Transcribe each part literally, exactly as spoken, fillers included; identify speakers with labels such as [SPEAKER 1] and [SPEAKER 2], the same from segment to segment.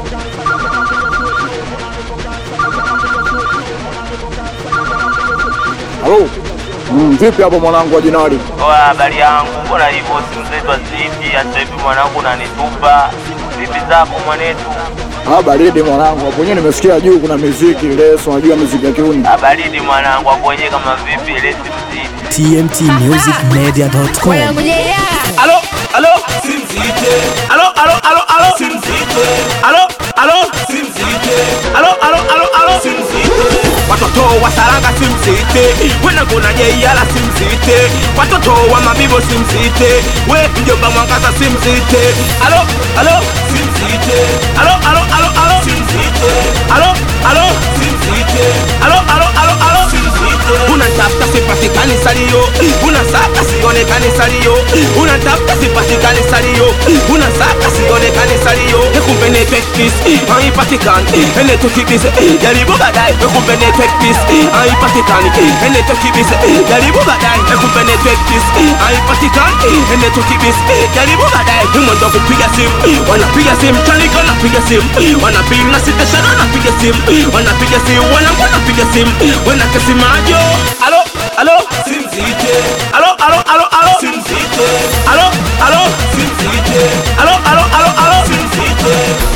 [SPEAKER 1] Halo. Mm, vipi hapo mwanangu wa Jinali?
[SPEAKER 2] Oa, habari yangu. Mbona hivyo simu zetu hazipi? Hata hivi mwanangu unanitupa. Vipi zako mwanetu?
[SPEAKER 1] Ah, baridi mwanangu. Hapo wenyewe nimesikia juu kuna muziki leso, unajua muziki ya kiuni.
[SPEAKER 2] Ah, baridi mwanangu. Hapo wenyewe kama vipi leso muziki.
[SPEAKER 3] T M T music media dot com.
[SPEAKER 2] Alo, alo, simzite. Alo, alo, alo, alo, simzite. Alo, alo, simzite. Alo, alo, alo, alo, simzite. Watoto wa Saranga simzite. Wena kuna jeyala simzite. Watoto wa Mabibo simzite. We mjomba Mwangaza simzite. Alo, alo, simzite. Alo, alo, alo, alo, simzite. Alo, alo, simzite. Alo, alo, alo, alo, simzite. Unatafuta sipatikani salio. Unasaka sionekani salio. Unatafuta sipatikani salio. Unasaka sionekani salio. Kumbe network peace haipatikani. Network peace jaribu baadaye. Kumbe network peace haipatikani. Network peace jaribu baadaye. Kumbe network peace haipatikani. Network peace jaribu baadaye. Mwendo kupiga simu, wanapiga simu chanika, wanapiga simu, wanapiga sita shana, wanapiga simu, wanapiga simu, wanapiga simu, wanakesi majo. Alo, alo, simzite. Alo, alo, alo, alo, simzite. Alo, alo, simzite. Alo, alo, alo, alo, simzite.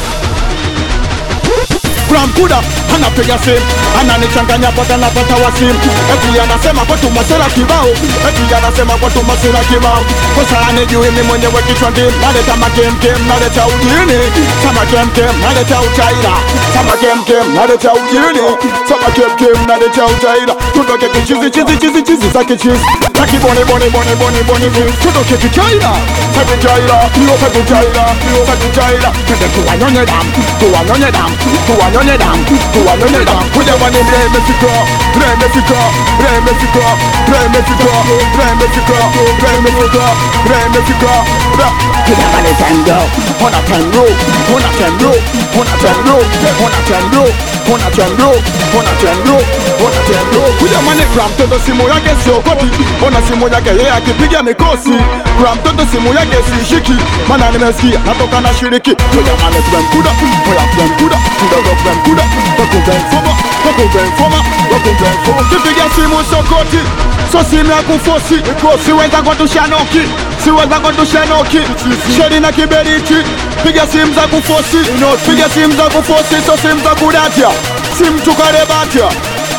[SPEAKER 1] Kuna mkuda anapiga simu, ananichanganya paka napata wasimu. Eti anasema kwetu masela kibao, eti anasema kwetu masela kibao. Kosa anijui mimi mwenyewe kichwa ndim, naleta makem kem, naleta ujini. Sama kem kem, naleta utaira. Sama kem kem, naleta ujini. Sama kem kem, naleta utaira. Tutoke kichizi chizi chizi chizi za kichizi. Taki boni boni boni boni boni boni. Tutoke kichaira, taki chaira, taki chaira, taki chaira. Tende tuwanyonye damu, tuwanyonye damu, tuwanyonye damu, tuwanyonye damu. Kuja wani mreme fika, mreme fika, mreme fika, mreme fika, mreme fika, mreme fika, mreme fika. Kuja wani tendo, hona tendo, hona tendo, hona tendo, hona tendo, hona tendo, hona tendo, hona tendo. Kuja wani kwa mtoto simu yake sio koti, ona simu yake yeye akipiga mikosi. Kwa mtoto simu yake sishiki, maana nimesikia natoka na shiriki. Kuja wani tunamkuda, kuja tunamkuda, kuja tunamkuda. Wako benfoma, wako benfoma, wako benfoma. Kipiga simu sokoti, so simu ya kufosi. Siweza kwa tushanoki, siweza kwa tushanoki. Sheri na kiberiti, piga simu za kufosi. Piga simu za kufosi, so simu za kudatia. Simu tukarebatia.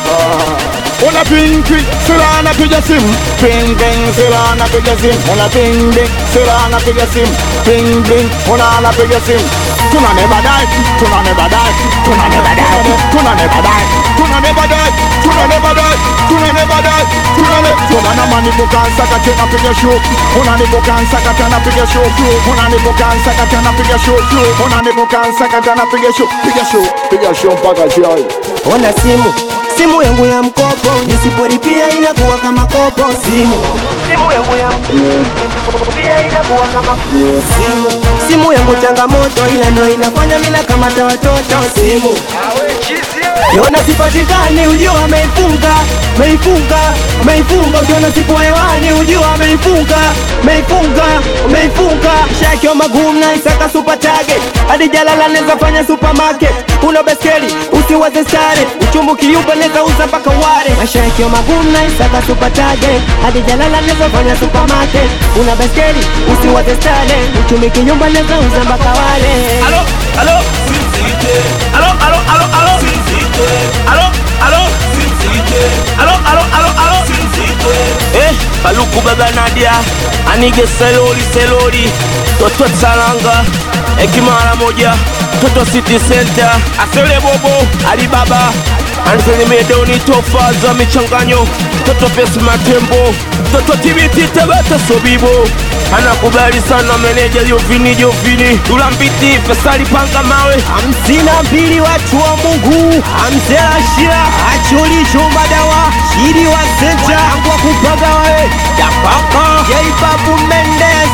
[SPEAKER 1] Ona ping ping, sila anapiga simu. Ping ping, sila anapiga simu. Ona ping ping, sila anapiga simu. Ping ping, ona anapiga simu. Tunane badai, tunane badai, tunane badai, tunane badai, tunane badai, tunane badai, tunane badai, tunane. Tunana mani bukansa katena piga show. Unani bukansa katena piga show. Unani bukansa katena piga show. Unani bukansa katena piga show. Piga show, piga show mpaka chai.
[SPEAKER 4] Ona simu, simu yangu ya mkopo, nisipolipia inakuwa kama kopo. Simu, simu yangu ya mkopo, pia inakuwa kama simu. Simu yangu changamoto, ila ndo inafanya mimi nakamata watoto. Simu ukiona sipatikani ujua ameifunga, meifunga, meifunga. Ukiona sipo hewani ujua ameifunga, meifunga, meifunga. Shaki wa magumu na isaka super target, hadi jalala neza fanya supermarket. Uno beskeli, usiwaze stare, uchumbu kiyupa neza uza mpaka ware. Mashaki wa magumu na isaka super target, hadi jalala neza fanya supermarket. Una beskeli, usiwaze stare, uchumbu kiyupa neza uza mpaka ware.
[SPEAKER 2] Alo, alo, simzite. Alo, alo, alo, alo, simzite. Alo, alo, simzite. Alo, alo, alo, alo, simzite. Eh, Paluku baba Nadia, anige selori selori. Toto Saranga, ekimara moja. Toto City Center, Asele Bobo, Alibaba, Anthony Medoni, Tofa za michanganyo. Toto Pesi Matembo, Toto T V T Tabata Sobibo. Anakubali sana meneja Jovini Jovini. Tulambiti Fesali panga mawe.
[SPEAKER 4] Hamsina mbili watu wa Mungu, Hamzela Shira, Acholi Shombadawa, Shiri wa Senta, Angwa kupaga wae, Japaka, Jaibabu Mendes.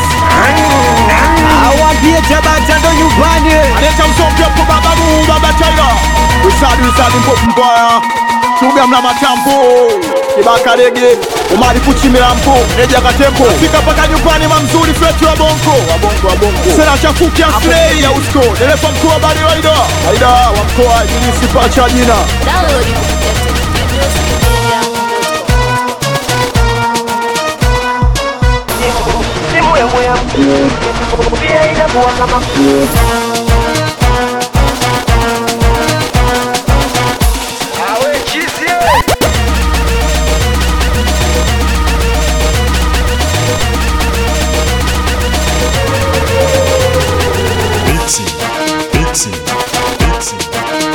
[SPEAKER 4] Awambie Tabata ndo nyumbani.
[SPEAKER 1] Aleta msopia kwa babamu, baba Chaira. Usadi usadi mpofu mbaya. Suga mna matambo Kibaka Rege Umari Puchi Milampo Eja Katembo Fika paka nyumbani mamzuri Fetu wa bonko Wabonko wabonko Sena chafuki ya slay ya usko Dereva mkuu wa bari waida Waida wa mkoa Jilisi pacha jina
[SPEAKER 5] Download kupitia
[SPEAKER 4] Simu yangu ya mkopo pia inakuwa kama
[SPEAKER 6] Mixing, mixing, mixing.